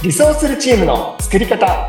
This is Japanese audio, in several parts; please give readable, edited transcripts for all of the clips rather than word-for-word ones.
理想するチームの作り方。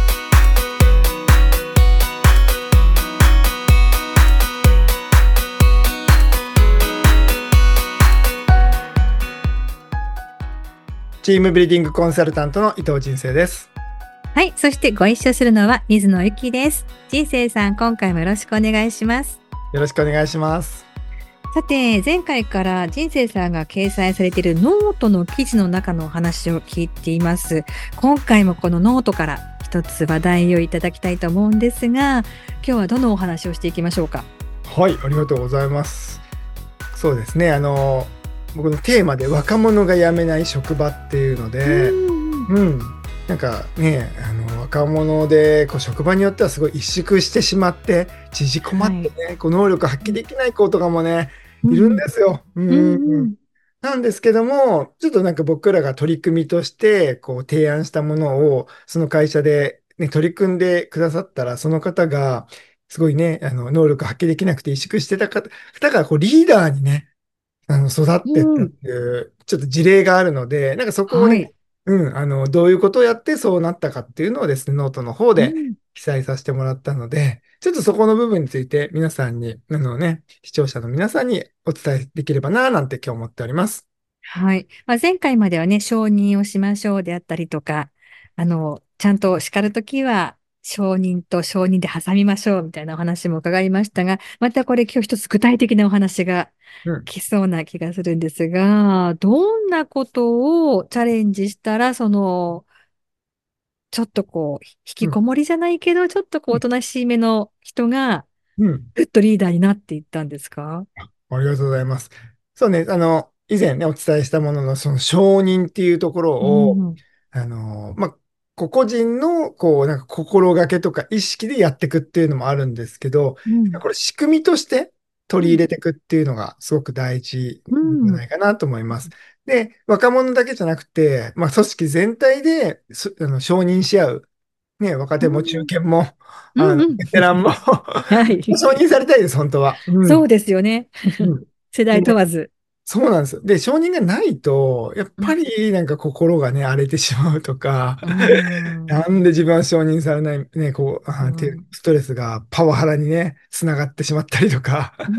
チームビルディングコンサルタントの伊藤人生です。 はい、そしてご一緒するのは水野ゆきです。人生さん、今回もよろしくお願いします。 よろしくお願いします。 さて、前回から人生さんが掲載されているノートの記事の中のお話を聞いています。今回もこのノートから一つ話題をいただきたいと思うんですが、今日はどのお話をしていきましょうか。 はい、ありがとうございます。そうですね、僕のテーマで若者が辞めない職場っていうので、なんかね、若者で職場によってはすごい萎縮してしまって縮こまってね、能力発揮できない子とかもね、いるんですよ。なんですけども、ちょっとなんか僕らが取り組みとして提案したものをその会社で、ね、取り組んでくださったら、その方がすごいね、能力発揮できなくて萎縮してた方がリーダーにね、育ってったっていう、ちょっと事例があるので、なんかそこをね、どういうことをやってそうなったかっていうのをですね、ノートの方で記載させてもらったので、ちょっとそこの部分について皆さんに、視聴者の皆さんにお伝えできればな、なんて今日思っております。 はい。前回まではね、承認をしましょうであったりとか、ちゃんと叱るときは、承認と承認で挟みましょうみたいなお話も伺いましたが、またこれ今日一つ具体的なお話がうん。 来そうな気がするんですが、どんなことをチャレンジしたら、ちょっと引きうん。 こもりじゃないけど、ちょっとおとなしいめの人が、 うん。 ぐっとリーダーになっていったんですか？ ありがとうございます。そうね、以前ね、お伝えしたものの、その承認っていうところうを、 ん、 個々人の、なんか心がけとか意識でやっていくっていうのもあるんですけど、 うん、 これ仕組みとして取り入うん、 れていくっていうのがすごく大事うん、 じゃないかなと思います。で、若者だけじゃなくて、組織全体で、承認し合う。ね、若手も中うん、 堅も、 うん、うん。 ベテランもはい。 承認されたいです、本当は。うん。 そうですよね。 うん。 世でね、 代問わず。 そうなんですよ。で、承認がないと、やっうん。 ぱりなんか心がね、荒れてしまうとか、 うーん。 なんで自分は承認されない、ね、っていううん。 ストレスがパワハラにね、つながってしまったりとか、 うん。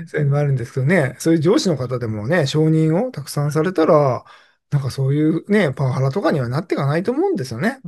そういうのもあるんですけどね、そういう上司の方でもね、承認をたくさんされたら、なんかそういうね、パワハラとかにはなっていかないと思うんですよね。 うん。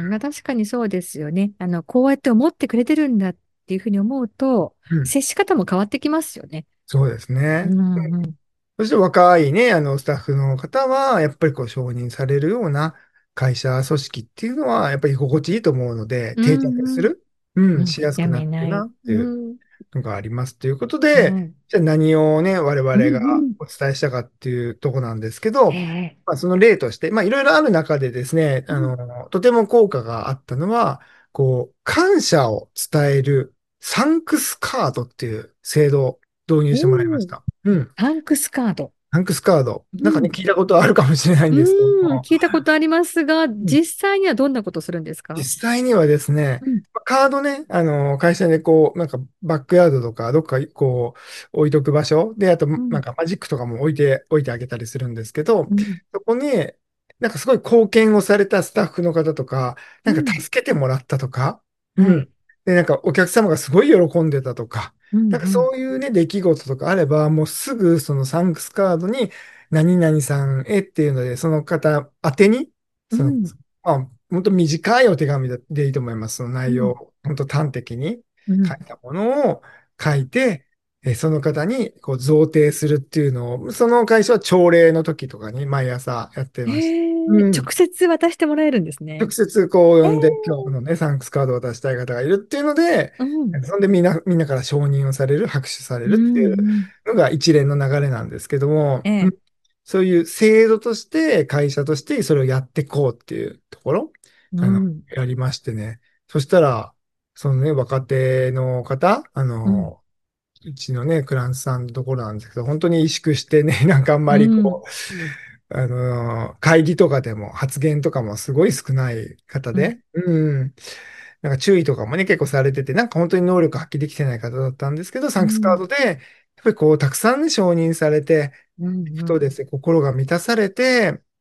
確かにそうですよね。こうやって思ってくれてるんだっていうふうに思うと、 うん。 接し方も変わってきますよね。 そうですうね。 ん。うん。 そして若いね、スタッフの方は、やっぱり承認されるような会社、組織っていうのは、やっぱり居心地いいと思うので、 う定着すん。 る、しやすやくなってるめない。 なっていううん。 のがありますということで、 はい。 じゃあ何をね、我々 うん。 がうん。 お伝えしたかっていうとこなんですけど、 ええ。 その例として、いろいろある中でですね、 うん。 とても効果があったのは、感謝を伝えるサンクスカードっていう制度を導入してもらいましおー。 た。うん。 タンクスカード。 サンクスカード。なんかね、 うん。 聞いたことあるかもしれないんですけども、 聞いたことありますが、 うん、 実際にはどんなことするんですか？ 実際にはですね、 うん。 カードね、会社でなんかバックヤードとか、どっか置いとく場所で、あと、 うん。 なんかマジックとかも置いてあげたりするんですけど、 うん。 そこに、なんかすごい貢献をされたスタッフの方とか、なんかうん。 助けてもらったとか、うん。 はい。 で、なんかお客様がすごい喜んでたとか、 うん。 なんかうん。 そういうね、出来事とかあれば、もうすぐそのサンクスカードに、何々さんへっていうので、その方宛てに、その、 うん。 本当短いお手紙でいいと思います。そのうん。 内容を、本当端的にうん。 書いたものを書いて、その方に贈呈するっていうのを、その会社は朝礼の時とかに毎朝やってました。うん。 直接渡してもらえるんですね。 直接呼んで、今日のね、サンクスカードを渡したい方がいるっていうので、 うん。 そんでみんなから承認をされる、拍手されうるっていうん。 のが一連の流れなんですけども、 ええ。 そういう制度として、会社としてそれをやっていこうっていうところ、 うん。 やりましてね。そしたら、そのね、若手の方、 うん。 うちのね、クライアントさんのところなんですけど、本当に萎縮してね、なんかあんまりうん。 会議とかでも発言とかもすごい少ない方うん。 で、なんか注意とかもね、結構されてて、なんか本当に能力発揮できてない方だったんですけど、サンクスカーうん。 ドで、やっぱりたくさんね、承認されて、 うん。うん。 ふとですね、心が満たされて、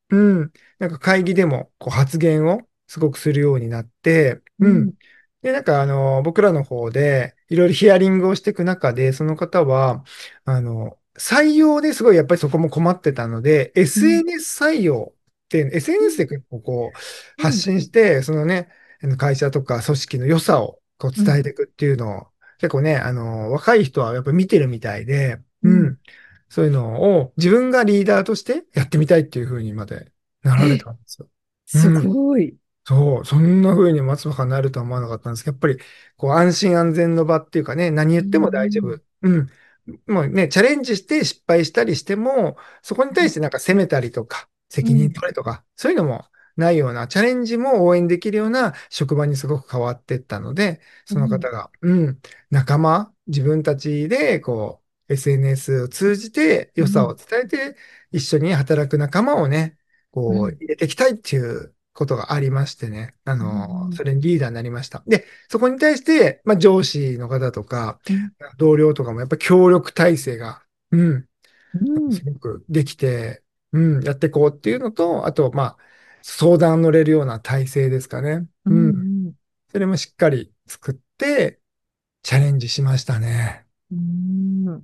うん。なんか会議でもこう発言をすごくするようになって、 うん、 うん。で、なんか僕らの方でいろいろヒアリングをしていく中で、その方は、採用ですごいやっぱりそこも困ってたので、 うん、 SNS 採用って、 う SNS ん、 で結構こう発うん、 信して、そのね、会社とか組織の良さをこううん、 伝えていくっていうのを、結構ね、若い人はやっぱ見てるみたいで、 うん。 うん。そういうのを自分がリーダーとしてやってみたいっていう風にまでなられえ、 たんですよ。 すうん。 ごい。 そう、そんな風に松葉になるとは思わなかったんですけど、やっぱりこう安心安全の場っていうかね、何言うっても大丈ん、 夫。うん。もうね、チャレンジして失敗したりしても、そこに対してなんか責めたりとか、責任うん、 取れとか、そういうのもないような、チャレンジも応援できるような職場にすごく変わっていったので、そのうん、 方が、仲間、自分たちでこう、SNS を通じて良さをうん、 伝えて、一緒に働く仲間をね、こう、 うん、 入れていきたいっていうことがありましてね。 うん、 それにリーダーになりました。で、そこに対して、まあ、上司の方とか、 うん、 同僚とかもやっぱ協力体制が、 うん、 すごくできて、やっていこうっていうのと、あと、まあ、相談乗れるような体制ですかね。 うん、 それもしっかり作って、チャレンジしましたね。 うん。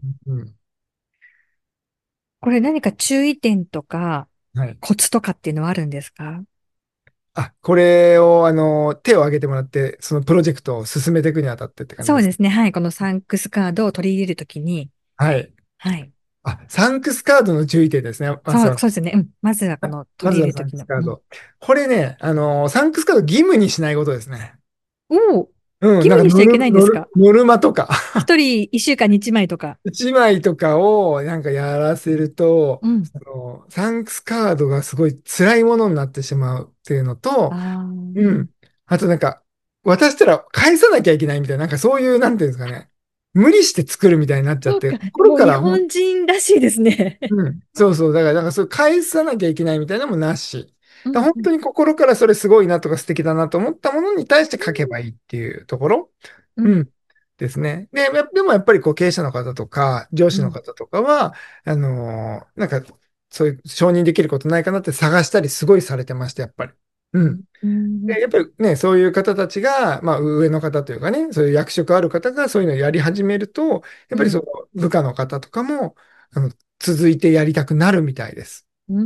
うん。 これ何か注意点とかはい。 コツとかっていうのはあるんですか？ あ、これを、手を挙げてもらって、そのプロジェクトを進めていくにあたってって感じですか？ そうですね。はい。このサンクスカードを取り入れるときに、 はい。 はい。 サンクスカードの注意点ですね。まずは、 そうですね。うん。まずはこの取りまずはサン入れるときの。うん。 クスカード。これね、サンクスカード義務にしないことですね。 おお、 うん、なんか義務にしちゃいけないんですか？ ノルマとか一人一週間に一枚とか。 一枚とかをなんかやらせると、 うん。 サンクスカードがすごい辛いものになってしまうっていうのと、 ああ。 うん。あとなんか、渡したら返さなきゃいけないみたいな、なんかそういう、なんていうんですかね。無理して作るみたいになっちゃって、 そうか。 心もう日からも本人らしいですね。 そうそう。だから、なんかそう返さなきゃいけないみたいなのもなし。 うん、うん、 だから本当に心からそれすごいなとか素敵だなと思ったものに対して書けばいいっていうところ。 うん、 うん。ですね。でもやっぱりこう経営者の方とか上うん、 司の方とかは、なんかそういう承認できることないかなって探したりすごいされてました、やっぱり。うん。 うん、 でやっぱりね、そういう方たちが、まあ上の方というかね、そういう役職ある方がそういうのをやり始めると、やっぱりそのうん、 部下の方とかも、続いてやりたくなるみたいです。 うん、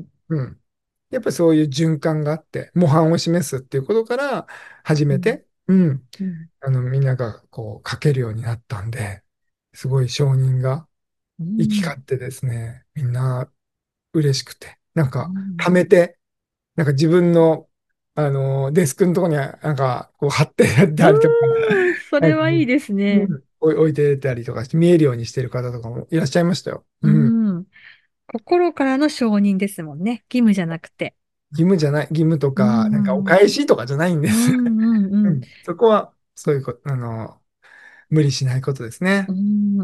うん。やっぱりそういう循環があって、模範を示すっていうことから始うん、 めて、 うん、 みんながこう書けるようになったんで、すごい承認がう行きん、 交ってですね、みんな嬉しくて、なんうか貯ん。 めて、なんか自分の、デスクのところには、なんかこう貼ってやったりとか、 そなんかれはいいですね。 置いてたりとかして見えるようにしてる方とかもいらっしゃいましたよ。 ううん。 ん。心からの承認ですもんね。義務じゃなくて。 義務じゃない、義務とうか、なんかおん。 返しとかじゃないんでうす。 んうんうん。 そこは、そういうこと、無理しないことですね。 うん。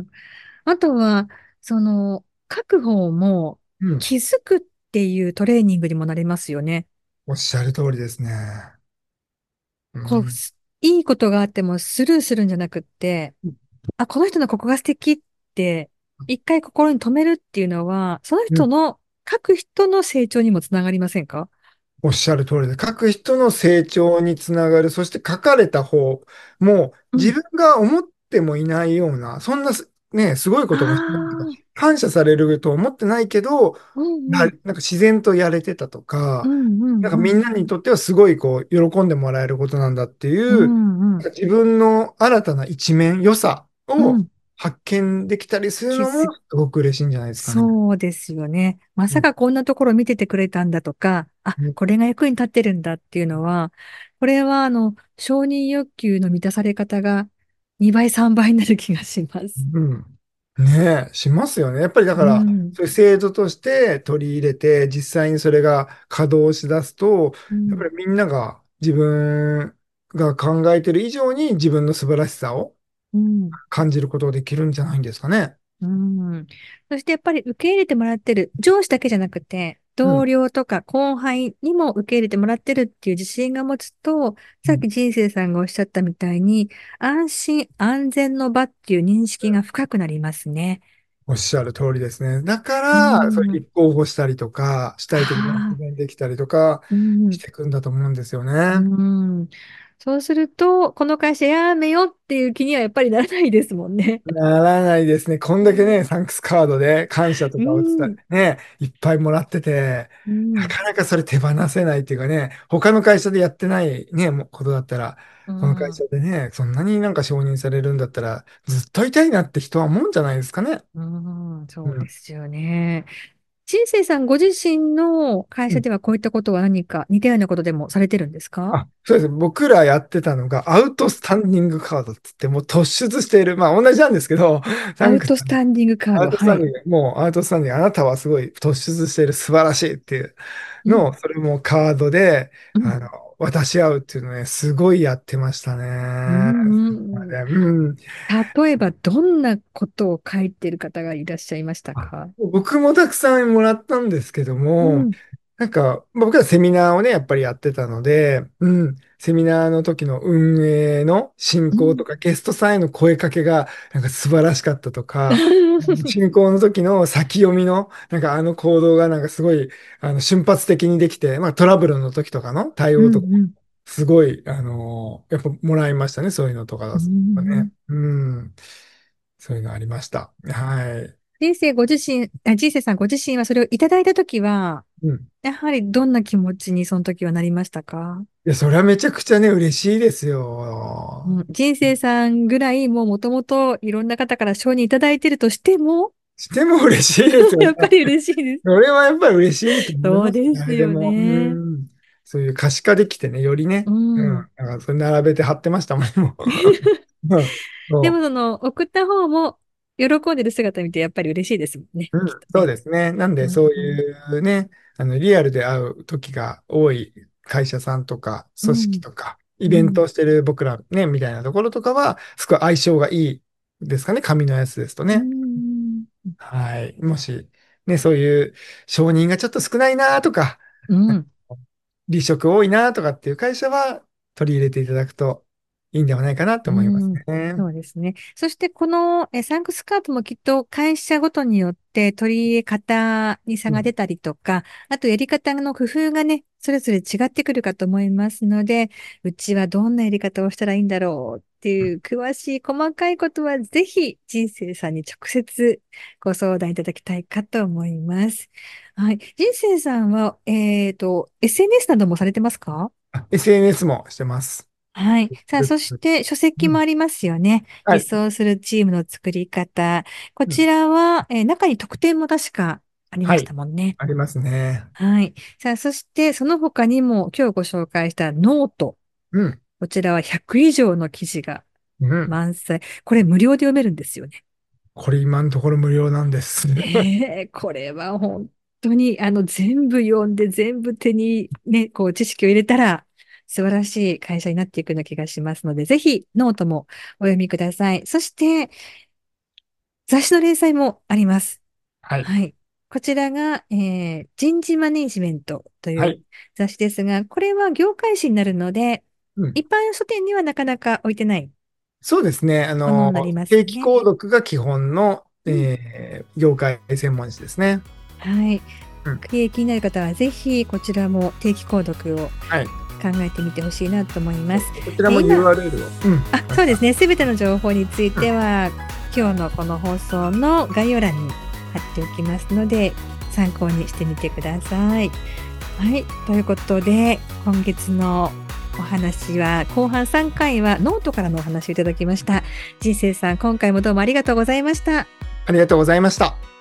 あとは、書く方もうん。 気づくっていうトレーニングにもなりますよね。 おっしゃる通りですね。うこう、 ん。 いいことがあってもスルーするんじゃなくって、あ、この人のここが素敵って、一回心に留めるっていうのは、そのうん。 人の、書く人の成長にもつながりませんか？ おっしゃる通りで、書く人の成長につながる、そして書かれた方もうん。 自分が思ってもいないような、そんなね、すごいこともしてないとか、 ああ、 感謝されると思ってないけど、 うんうん。 なんか自然とやれてたとか、 うんうんなんかみんうん。 なにとってはすごいこう、喜んでもらえることなんだってういう、 んうん。 なんか自分の新たな一面、良さをうん。 発見できたりするのも、 気づすごく嬉しいんじゃないですかね。 そうですよね。まさかこんなところ見ててくれたんだとか、あ、 うんこれが役に立ってるんだっていうのは、これは承認欲求の満たされ方が2倍、3倍になる気がします。 うん。ねえ、しますよね。やっぱりだうから、 ん。 そういう制度として取り入れて、実際にそれが稼働しだすと、 うん。 やっぱりみんなが自分が考えてる以上に自分の素晴らしさをうん。 感じることができるんじゃないんですかね。 うん。そしてやっぱり受け入れてもらってる、上司だけじゃなくて、同うん。 僚とか後輩にも受け入れてもらってるっていう自信が持つと、さっき人生さんがおっしゃったみたいに、安心安全の場っていう認識が深くなりますね。 おっしゃる通りですね。だかうら、それん。 立候補したりとか、主体的な発ああ、 言できたりとかうん。 していくんだと思うんですようね。 ん。そうすると、この会社辞めようっていう気にはやっぱりならないですもんね。 ならないですね。こんだけね、サンクスカードで感謝とうかをん。 ね、いっぱいもらってて、 うん。 なかなかそれ手放せないっていうかね、他の会社でやってないね、もうことだったら、 うこの会社ん。 でね、そんなになんか承認されるんだったら、ずっといたいなって人は思うんじゃないですかね。 うん。そうでうん。 すよね。人生さんご自身の会うん。 社ではこういったことは何か似たようなことでもされてるんですか？ あ、そうです。僕らやってたのが、アウトスタンディングカードって言って、もう突出している。まあ同じなんですけど、サアウンクストスタンディングカード。 アウトスはい。 タンディング、もうアウトスタンディング、あなたはすごい突出している、素晴らしいっていううん。 のを、それもカードで、 うん。 渡し合うっていうのね、すごいやってましたうね。 ん。 うん。 例えば、どんなことを書いている方がいらっしゃいましたあ、 か？ 僕もたくさんもらったんですけども、 うん。 なんか、まあ僕らセミナーをね、やっぱりやってたので、セミナーの時の運営の進うん。 行とか、ゲストさんへの声かけが、なんか素晴らしかったとか、進行の時の先読みの、なんかあの行動がなんかすごい、瞬発的にできて、まあトラブルの時とかの対うん。 応とか、 うん。 すごい、やっぱもらいましたね、そういうのとかうね。 ん。 そういうのありました。はい。 人生さんご自身はそれをいただいたときは、 うん。 やはりどんな気持ちにその時はなりましたか？ いや、それはめちゃくちゃね、嬉しいですよ。 うん、人生さんぐらいもともといろんな方から承認いただいてるとしても、 しても嬉しいですよね。 やっぱり嬉しいです。 それはやっぱり嬉しいと思いそうますね、 ですよ誰でも。 ね。 そういう可視化できてね、よりうね。 ん。 なんかそれ並べて貼ってましたもん、もう。 でもそ送った方も喜んでる姿見てやっぱり嬉しいですもんね。きっとそうね。 ですね。なんうで、そうん。 いうね、リアルで会う時が多い会社さんとか、組織うん。 とか、イうん。 ベントをしてる僕らね、みたいなところとかは、すごい相性がいいですかね、紙のやつですとうね。 ん。 はい。もし、ね、そういう承認がちょっと少ないなとか、 うん。 離職多いなとかっていう会社は取り入れていただくといいんではないかなとう思いますん、 ね。 そうですね。そしてこのサンクスカードもきっと会社ごとによって取り入れ方に差うん。 が出たりとか、あとやり方の工夫がね、それぞれ違ってくるかと思いますので、うちはどんなやり方をしたらいいんだろうっていう詳しい細かいことはぜひ人生さんに直接ご相談いただきたいかと思います。はい。人生さんは、SNS などもされてますか？ SNS もしてます。 はい。さあ、そして書籍うん。 もありますよね。理はい。 想するチームの作り方。こうん。 ちらは、中に特典も確かありましはい。 たもんね。 ありますね。 はい。さあ、そしてその他にも今日ご紹介したノート。 うん。 こちらは100以上の記事がうん。 満載。これ無料で読めるんですよね。 これ今のところ無料なんです。 これは本当に、全部読んで全部手にね、こう知識を入れたら素晴らしい会社になっていくような気がしますので、ぜひノートもお読みください。そして、雑誌の連載もあります。 はい。 はい。こちらが、人事マネジメントというはい。 雑誌ですが、これは業界誌になるので、 うん。 一般書店にはなかなか置いてないそうですね。 ものになります定期ね。 購読が基本の、 うん。 業界専門誌ですね。 はい。 うん。 気になる方はぜひこちらも定期購読をはい。 考えてみてほしいなと思います。 こちらも今、 URL を。また。 そうですね。すべての情報についうん。 ては、今日のこの放送の概要欄に貼っておきますので、参考にしてみてください。はい。ということで、今月のお話は、後半3回はノートからのお話をいただきました。人生さん、今回もどうもありがとうございました。 ありがとうございました。